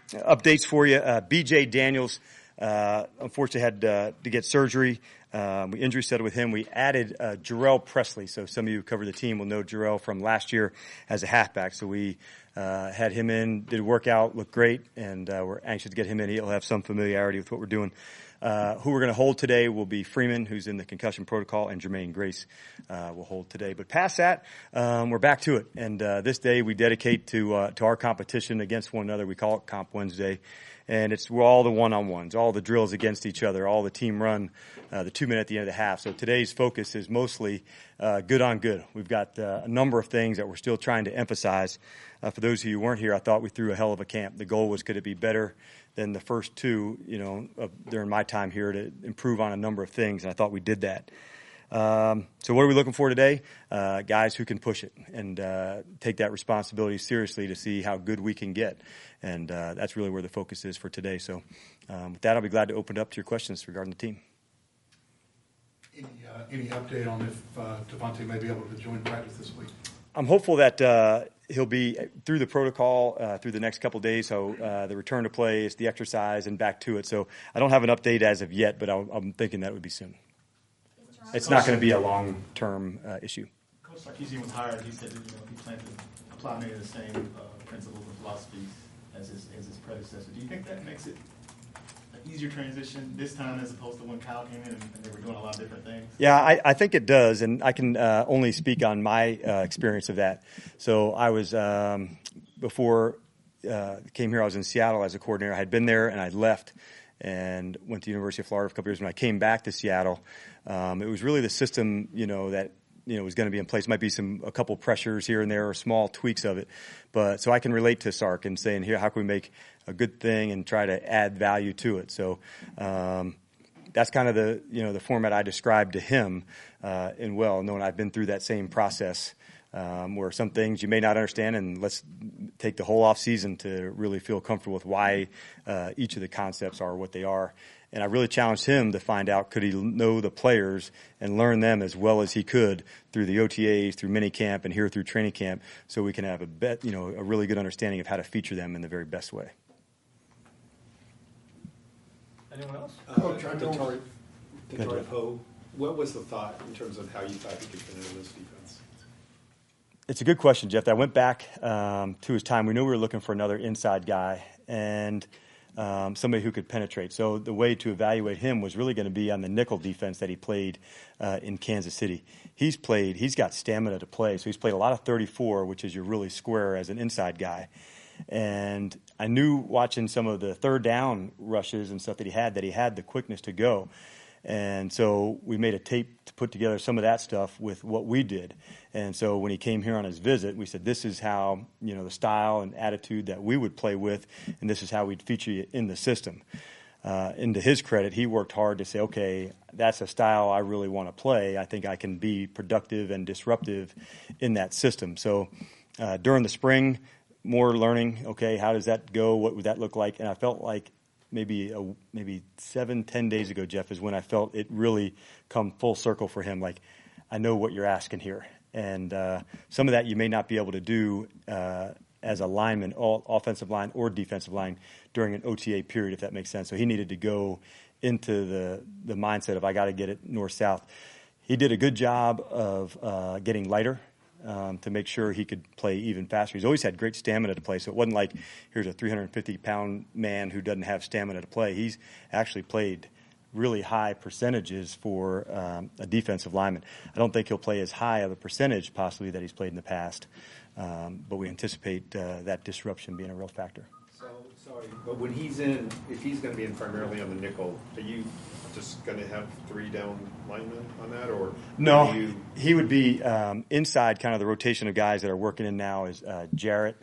updates for you. B.J. Daniels unfortunately had to get surgery. We injury settled with him. We added Jarrell Presley. So some of you who cover the team will know Jarrell from last year as a halfback. So we had him in, did a workout, looked great, and we're anxious to get him in. He'll have some familiarity with what we're doing. Who we're going to hold today will be Freeman, who's in the concussion protocol, and Jermaine Grace will hold today. But past that, we're back to it. And this day we dedicate to our competition against one another. We call it Comp Wednesday. And we're all the one-on-ones, all the drills against each other, all the team run, the 2 minute at the end of the half. So today's focus is mostly good on good. We've got a number of things that we're still trying to emphasize. For those of you who weren't here, I thought we threw a hell of a camp. The goal was, could it be better than the first two, during my time here, to improve on a number of things, and I thought we did that. So what are we looking for today? Guys who can push it and take that responsibility seriously to see how good we can get. And that's really where the focus is for today. So with that, I'll be glad to open it up to your questions regarding the team. Any update on if Devontae may be able to join practice this week? I'm hopeful that he'll be through the protocol through the next couple of days. So the return to play is the exercise and back to it. So I don't have an update as of yet, but I'm thinking that would be soon. It's not going to be a long-term issue. Coach Sarkisian was hired. He said that he planned to apply many of the same principles and philosophies as his predecessor. Do you think that makes it an easier transition this time as opposed to when Kyle came in and they were doing a lot of different things? Yeah, I think it does, and I can only speak on my experience of that. So I was before came here. I was in Seattle as a coordinator. I had been there and I'd left and went to the University of Florida for a couple years. When I came back to Seattle, it was really the system, that was going to be in place. Might be a couple pressures here and there or small tweaks of it. But so I can relate to Sark and saying, here, how can we make a good thing and try to add value to it? So that's kind of the format I described to him knowing I've been through that same process where some things you may not understand, and let's take the whole off season to really feel comfortable with why each of the concepts are what they are. And I really challenged him to find out, could he know the players and learn them as well as he could through the OTAs, through minicamp, and here through training camp, so we can have a really good understanding of how to feature them in the very best way. Anyone else? Tatari Poe, what was the thought in terms of how you thought he could fit into this defense? It's a good question, Jeff. I went back to his time. We knew we were looking for another inside guy and somebody who could penetrate. So the way to evaluate him was really going to be on the nickel defense that he played in Kansas City. He's got stamina to play. So he's played a lot of 34, which is your really square as an inside guy. And I knew watching some of the third down rushes and stuff that he had the quickness to go. And so we made a tape to put together some of that stuff with what we did. And so when he came here on his visit, we said, this is how, the style and attitude that we would play with, and this is how we'd feature you in the system. And to his credit, he worked hard to say, okay, that's a style I really want to play. I think I can be productive and disruptive in that system. So during the spring, more learning, okay, how does that go? What would that look like? And I felt like maybe 7-10 days ago, Jeff, is when I felt it really come full circle for him. Like, I know what you're asking here. And some of that you may not be able to do as a lineman, offensive line or defensive line, during an OTA period, if that makes sense. So he needed to go into the mindset of, I got to get it north-south. He did a good job of getting lighter to make sure he could play even faster. He's always had great stamina to play, so it wasn't like here's a 350-pound man who doesn't have stamina to play. He's actually played really high percentages for a defensive lineman. I don't think he'll play as high of a percentage possibly that he's played in the past, but we anticipate that disruption being a real factor. Sorry, but when he's in, if he's going to be in primarily on the nickel, are you just going to have 3 down linemen on that, or no? He would be inside. Kind of the rotation of guys that are working in now is Jarrett,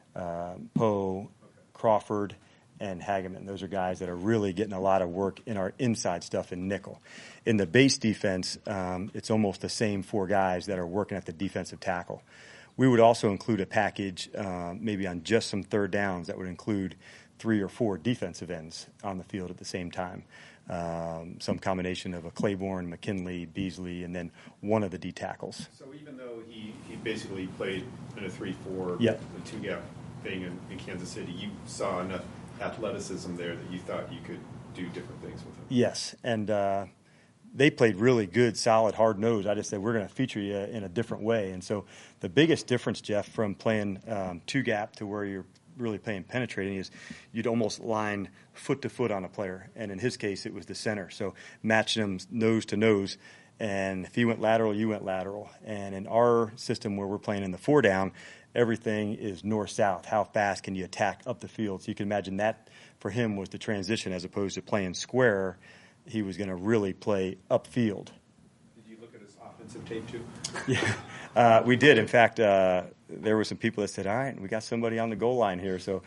Poe, Crawford, and Hageman. Those are guys that are really getting a lot of work in our inside stuff in nickel. In the base defense, it's almost the same 4 guys that are working at the defensive tackle. We would also include a package, maybe on just some third downs, that would include 3 or 4 defensive ends on the field at the same time. Some combination of a Claiborne, McKinley, Beasley, and then one of the D tackles. So even though he basically played in a 3-4, yep, the 2-gap thing in Kansas City, you saw enough athleticism there that you thought you could do different things with him. Yes, and they played really good, solid, hard nose. I just said we're going to feature you in a different way. And so the biggest difference, Jeff, from playing two gap to where you're really playing penetrating is you'd almost line foot to foot on a player. And in his case, it was the center. So matching him nose to nose. And if he went lateral, you went lateral. And in our system where we're playing in the 4-down, everything is north-south. How fast can you attack up the field? So you can imagine that for him was the transition as opposed to playing square. He was going to really play upfield. Did you look at his offensive tape too? Yeah, we did. In fact, there were some people that said, all right, we got somebody on the goal line here. So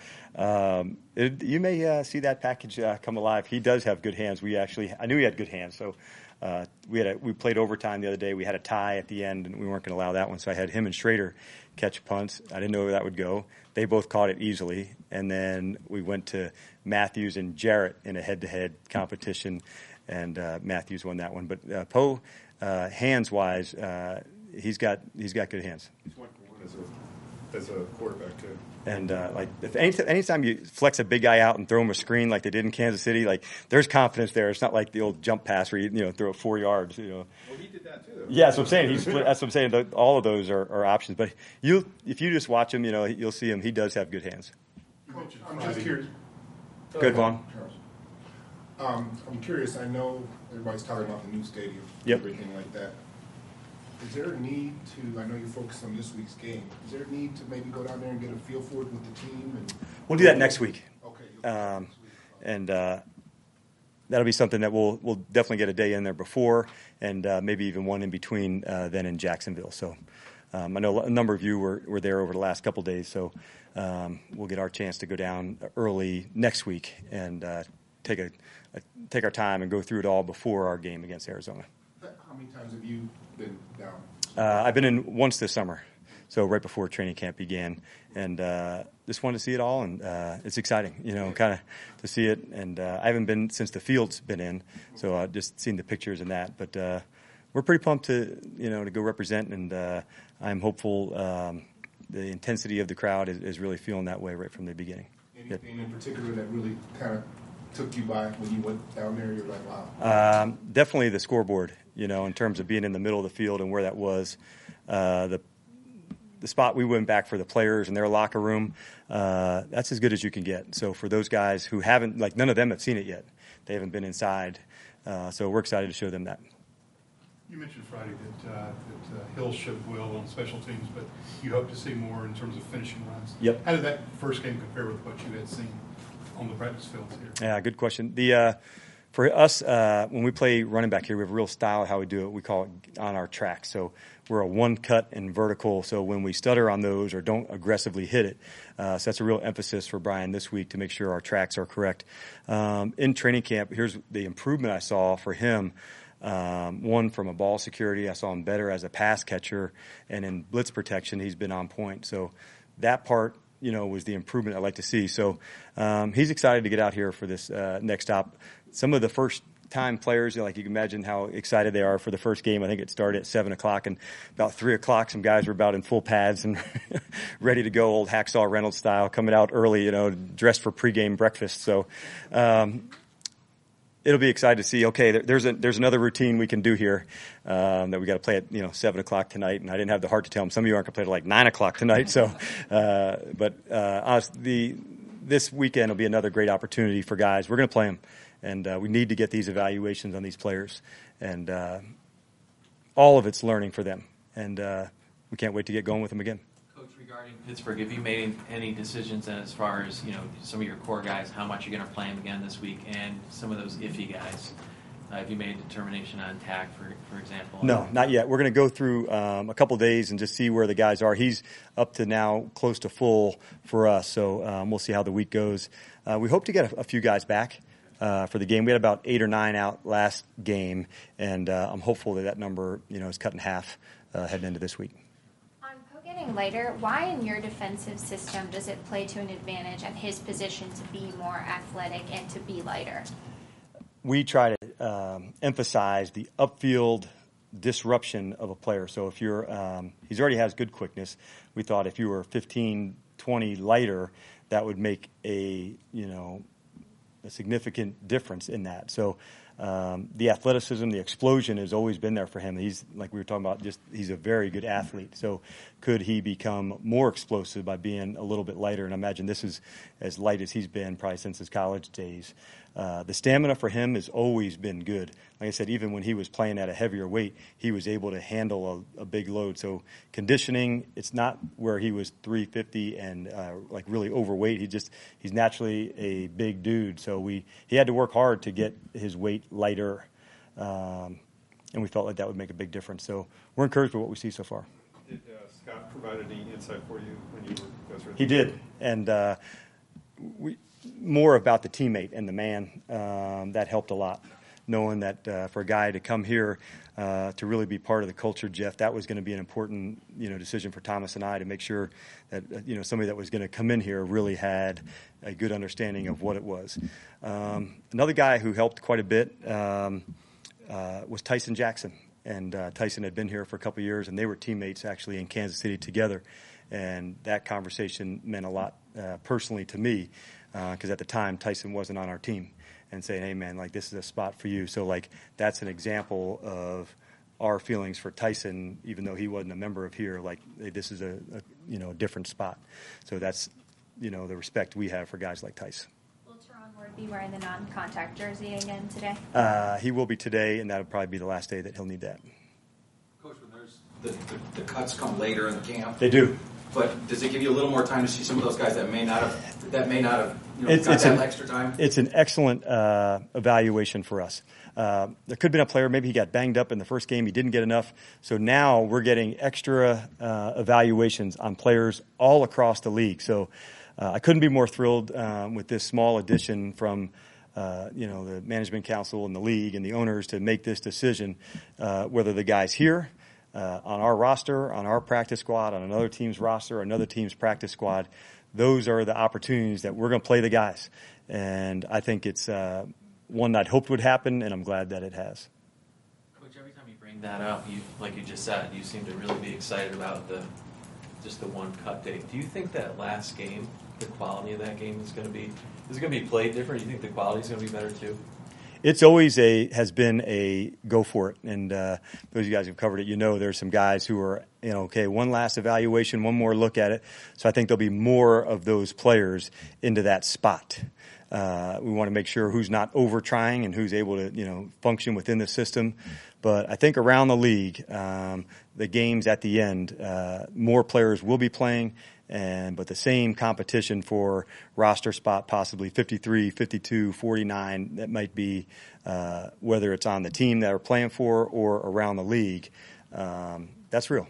you may see that package come alive. He does have good hands. I knew he had good hands. So we played overtime the other day. We had a tie at the end, and we weren't going to allow that one. So I had him and Schrader catch punts. I didn't know where that would go. They both caught it easily. And then we went to Matthews and Jarrett in a head-to-head competition, and Matthews won that one. But Poe, hands-wise, he's got good hands. He's 1-for-1 as a quarterback too. And anytime you flex a big guy out and throw him a screen like they did in Kansas City, like there's confidence there. It's not like the old jump pass where you throw it 4 yards. Well, he did that too. Yeah, that's what I'm saying. That's what I'm saying. All of those are options. But if you just watch him, you'll see him. He does have good hands. Coach, I'm just curious. Good, Vaughn. I'm curious. I know everybody's talking about the new stadium, Yep. everything like that. Is there a need to? I know you're focused on this week's game. Is there a need to maybe go down there and get a feel for it with the team? And We'll do that next week. Okay. You'll do that next week. And that'll be something that we'll definitely get a day in there before, and maybe even one in between then in Jacksonville. So I know a number of you were there over the last couple of days, so we'll get our chance to go down early next week and take our time and go through it all before our game against Arizona. How many times have you been down? I've been in once this summer, so right before training camp began, and just wanted to see it all, and it's exciting, kind of to see it. And I haven't been since the field's been in, so I've just seen the pictures and that. But we're pretty pumped to go represent, and I'm hopeful. The intensity of the crowd is really feeling that way right from the beginning. Anything in particular that really kind of took you by when you went down there? You're like, wow. Definitely the scoreboard, in terms of being in the middle of the field and where that was. The spot we went back for the players in their locker room, that's as good as you can get. So for those guys who haven't, none of them have seen it yet. They haven't been inside. So we're excited to show them that. You mentioned Friday that Hill showed well on special teams, but you hope to see more in terms of finishing runs. Yep. How did that first game compare with what you had seen on the practice fields here? Yeah, good question. For us, when we play running back here, we have a real style of how we do it. We call it on our track. So we're a one cut and vertical. So when we stutter on those or don't aggressively hit it, so that's a real emphasis for Brian this week to make sure our tracks are correct. In training camp, here's the improvement I saw for him. One, from a ball security, I saw him better as a pass catcher, and in blitz protection, he's been on point. So that part, was the improvement I'd like to see. So he's excited to get out here for this next stop. Some of the first-time players, you can imagine how excited they are for the first game. I think it started at 7 o'clock, and about 3 o'clock, some guys were about in full pads and ready to go, old Hacksaw Reynolds style, coming out early, dressed for pregame breakfast. So it'll be exciting to see. Okay, there's another routine we can do here that we got to play at 7 o'clock tonight, and I didn't have the heart to tell them some of you aren't going to play till 9 o'clock tonight. So, honestly, this weekend will be another great opportunity for guys. We're going to play them, and we need to get these evaluations on these players, and all of it's learning for them, and we can't wait to get going with them again. Coach, regarding Pittsburgh, have you made any decisions as far as, some of your core guys, how much you're going to play them again this week, and some of those iffy guys? Have you made a determination on Tack, for example? No, not yet. We're going to go through a couple of days and just see where the guys are. He's up to now close to full for us, so we'll see how the week goes. We hope to get a few guys back for the game. We had about 8 or 9 out last game, and I'm hopeful that number is cut in half heading into this week. Getting lighter, why in your defensive system does it play to an advantage at his position to be more athletic and to be lighter? We try to emphasize the upfield disruption of a player. So if you're, he's already has good quickness. We thought if you were 15, 20 lighter, that would make a significant difference in that. So the athleticism, the explosion has always been there for him. He's, like we were talking about, he's a very good athlete. So could he become more explosive by being a little bit lighter? And I imagine this is as light as he's been probably since his college days. The stamina for him has always been good. Like I said, even when he was playing at a heavier weight, he was able to handle a big load. So conditioning, it's not where he was 350 and like really overweight. He's naturally a big dude. So he had to work hard to get his weight lighter, and we felt like that would make a big difference. So we're encouraged by what we see so far. Did Scott provide any insight for you when you guys were? He did, and more about the teammate and the man, that helped a lot. Knowing that for a guy to come here to really be part of the culture, Jeff, that was going to be an important decision for Thomas and I to make sure that somebody that was going to come in here really had a good understanding of what it was. Another guy who helped quite a bit was Tyson Jackson, and Tyson had been here for a couple of years, and they were teammates actually in Kansas City together, and that conversation meant a lot personally to me because at the time Tyson wasn't on our team. And saying, hey, man, like, this is a spot for you. So, like, that's an example of our feelings for Tyson, even though he wasn't a member of here. Like, hey, this is a different spot. So that's, the respect we have for guys like Tyson. Will Teron Ward be wearing the non-contact jersey again today? He will be today, and that'll probably be the last day that he'll need that. Coach, when there's the cuts come later in camp. They do. But does it give you a little more time to see some of those guys that may not have got that extra time? It's an excellent evaluation for us. There could have been a player, maybe he got banged up in the first game, he didn't get enough. So now we're getting extra evaluations on players all across the league. So I couldn't be more thrilled with this small addition from the management council and the league and the owners to make this decision, whether the guy's here, on our roster, on our practice squad, on another team's roster, or another team's practice squad. Those are the opportunities that we're going to play the guys. And I think it's one that I'd hoped would happen, and I'm glad that it has. Coach, every time you bring that up, like you just said, you seem to really be excited about the one cut date. Do you think that last game, the quality of that game is going to be played different? Do you think the quality is going to be better too? It's always has been a go for it. And those of you guys who've covered it, there's some guys who are, okay, one last evaluation, one more look at it. So I think there'll be more of those players into that spot. We want to make sure who's not over trying and who's able to, function within the system. But I think around the league, the games at the end, more players will be playing. But the same competition for roster spot, possibly 53, 52, 49, that might be whether it's on the team that we're playing for or around the league. That's real.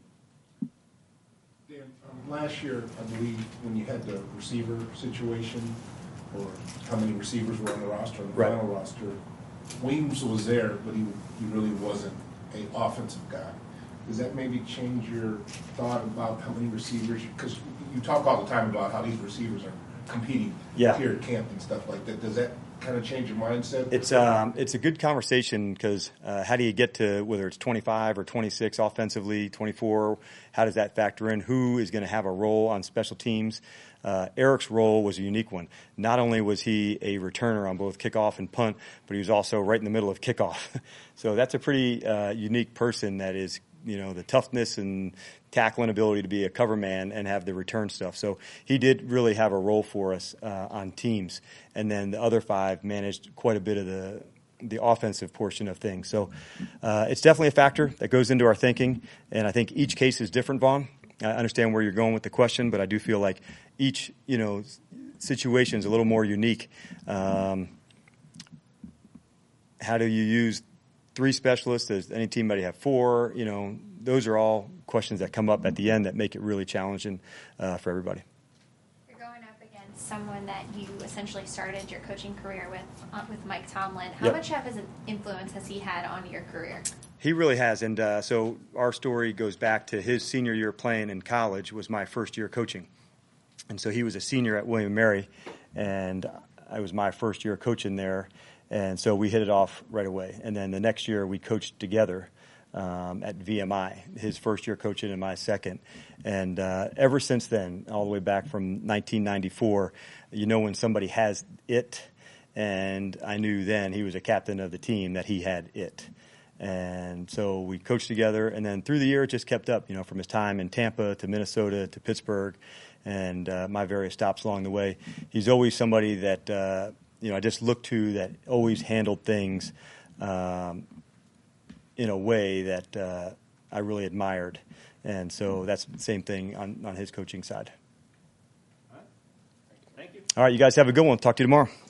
Dan, last year, I believe, when you had the receiver situation, or how many receivers were on the roster, on the Right. final roster, Weems was there, but he really wasn't an offensive guy. Does that maybe change your thought about how many receivers? Because you talk all the time about how these receivers are competing here at camp and stuff like that. Does that kind of change your mindset? It's a good conversation because how do you get to whether it's 25 or 26 offensively, 24? How does that factor in? Who is going to have a role on special teams? Eric's role was a unique one. Not only was he a returner on both kickoff and punt, but he was also right in the middle of kickoff. So that's a pretty unique person that is, the toughness and tackling ability to be a cover man and have the return stuff. So he did really have a role for us on teams. And then the other five managed quite a bit of the offensive portion of things. So it's definitely a factor that goes into our thinking. And I think each case is different, Vaughn. I understand where you're going with the question, but I do feel like each, situation is a little more unique. How do you use 3 specialists? Does any team might have 4? Those are all questions that come up at the end that make it really challenging for everybody. You're going up against someone that you essentially started your coaching career with Mike Tomlin. How much of an influence has he had on your career? He really has, and so our story goes back to his senior year playing in college was my first year coaching. And so he was a senior at William & Mary, and I was my first year coaching there. And so we hit it off right away. And then the next year we coached together at VMI, his first year coaching and my second. And ever since then, all the way back from 1994, when somebody has it, and I knew then he was a captain of the team that he had it. And so we coached together, and then through the year it just kept up, from his time in Tampa to Minnesota to Pittsburgh and my various stops along the way. He's always somebody that, I just looked to that always handled things in a way that I really admired. And so that's the same thing on his coaching side. Thank you. All right, you guys have a good one. Talk to you tomorrow.